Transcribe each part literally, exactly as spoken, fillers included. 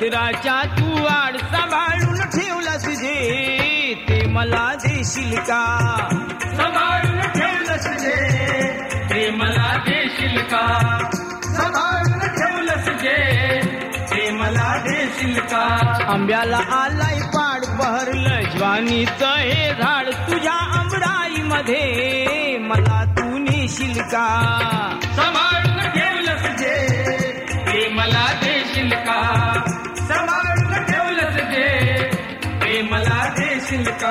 पदराच्या तू आड सांभाळून ठेवलंस जे ते मला देशील का? सांभाळून ठेवलंस जे ते मला देशील का? सांभाळून ठेवलंस जे ते मला देशील का? आंब्याला आलाय पाड बहरलं ज्वानीचं हे झाड तुझ्या आंबराईमध्ये मला तू नेशील का? सांभाळून ठेवलंस जे ते मला देशील का? सांभाळून ठेवलंस जे ते मला देशील का?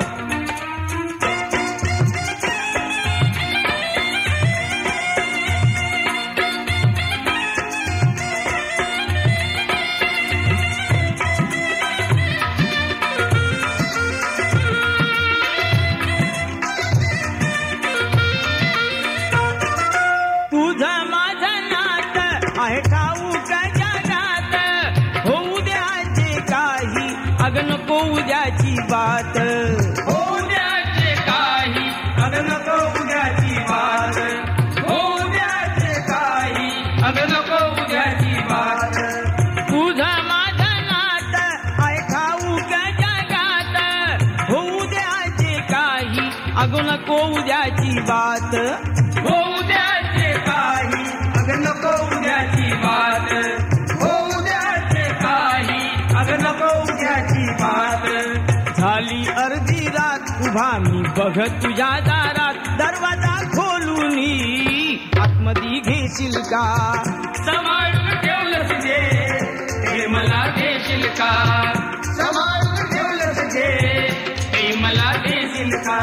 आहे ठाऊक जगात होऊ द्याचे काही अग नको उद्याची बात. होऊ द्याचे काही अग नको उद्याची बात. होऊ द्याचे काही अग नको उद्याची बात. तुझं माझं नात आहे ठाऊक जगात होऊ द्याचे काही अग नको उद्याची बात. होऊ द्याचे काही अग नको उद्याची बात. होऊ द्याचे काही अग नको उद्याची बात. झाली अर्धी रात उभा मी बघ तुझ्या दारात दरवाजा खोलून आतमध्ये घेशील का? सांभाळून ठेवलंस जे ते मला देशील का? सांभाळून ठेवलंस जे ते मला देशील का?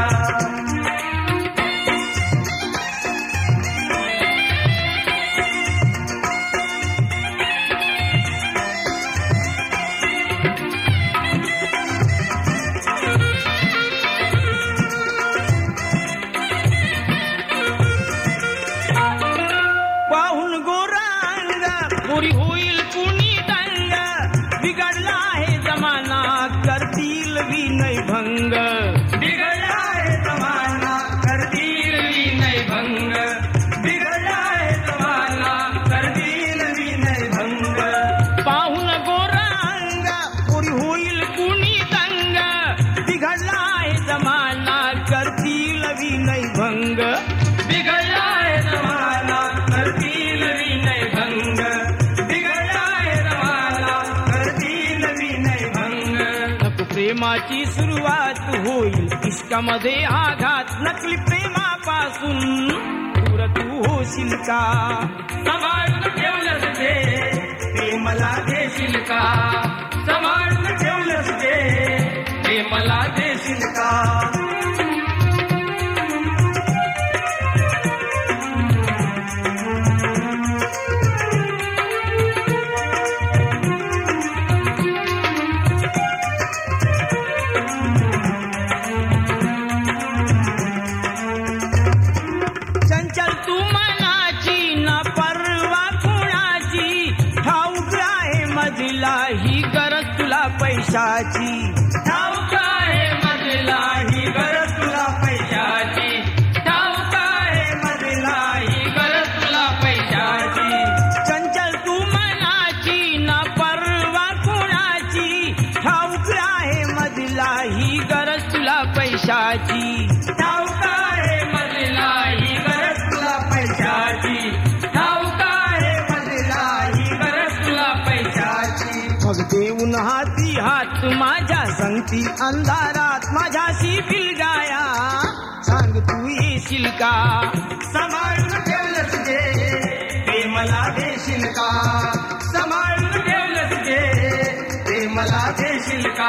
पाहून गोरांग पुरी होईल कुणी दंग बिघडला आहे जमाना करतील विनय भंग. बिघडला आहे जमाना करतील विनय भंग. बिघडला आहे जमाना करतील विनय भंग. पाहून गोरांग पुरी होईल कुणी दंग बिघडला आहे जमाना करतील विनय भंग. बिघडला आहे जमाना करतील विनय भंग. बिघडला आहे जमाना करतील विनय भंग. नको प्रेमाची सुरुवात होईल इश्कामध्ये आघात नकली प्रेमापासून दूर तू होशील का? सांभाळून ठेवलंस जे ते मला देशील का? सांभाळून ठेवलंस जे ते मला देशील का? चंचल तू मनाची न परवा कुणाची ठाऊक आहे मजला ही गरज तुला पैशाची. ठाऊक आहे मजला ही गरज तुला पैशाची. ठाऊक आहे मजला ही गरज तुला पैशाची. चंचल तू मनाची न परवा कुणाची ठाऊक आहे मजला ही गरज तुला पैशाची. ठाऊक आहे मजला ही गरज तुला पैशाची. ठाऊक आहे मजला ही गरज तुला पैशाची. मग देऊन हाती हात माझ्या संगती अंधारात माझ्याशी बिलगाया सांग तू येशील का? सांभाळून ठेवलंस जे ते मला देशील का? सांभाळून ठेवलंस जे ते मला देशील का?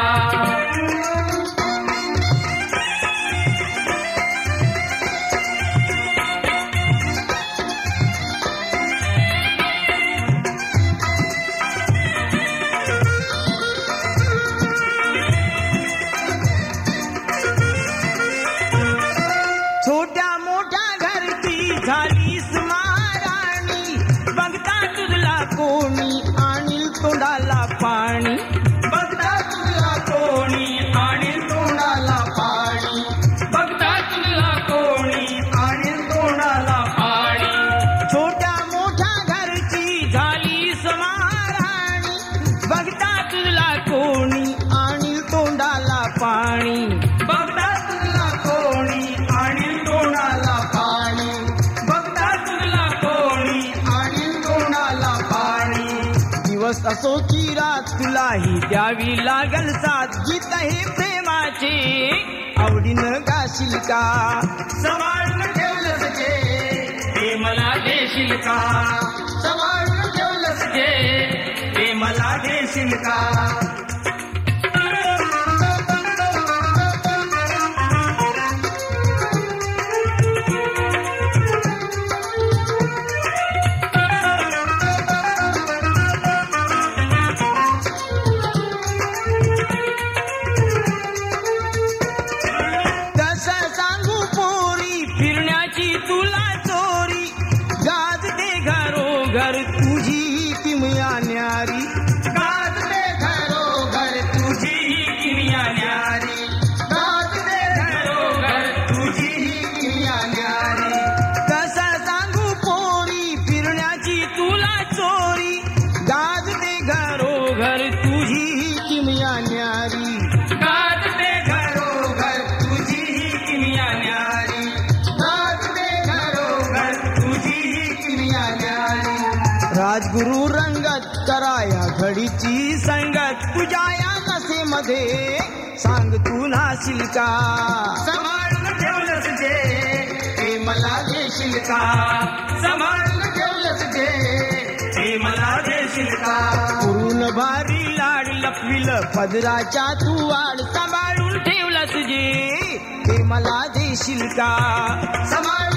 छोट्या मोठ्या घरची झाली असोची रात तुलाही द्यावी लागल साथ. गीत हे प्रेमाचे आवडीनं गाशील का? सांभाळून ठेवलंस जे ते मला देशील का? सांभाळून ठेवलंस जे ते मला देशील का? घर तुझी किमया न्यारी. गाज दे घरोघर तुझी किमया न्यारी. गाज दे घरोघर तुझी किमया न्यारी. कसं सांगू पोरी फिरण्याची तुला चोरी. गाज दे घरोघर तुझी किमया न्यारी. गाज दे घरोघर तुझी किमया न्यारी. गाज दे घरोघर तुझी किमया न्यारी. राजगुरु रंगत कराया घडीची संगत. तुझ्या या नसेमध्ये सांग तू नाशील का? सांभाळून ठेवलंस जे ते मला देशील का? सांभाळून ठेवलंस जे ते मला देशील का? पुरून भारी लाड लपविल पदराच्या तू वाढ. सांभाळून ठेवलंस जे ते मला देशील का? सांभाळून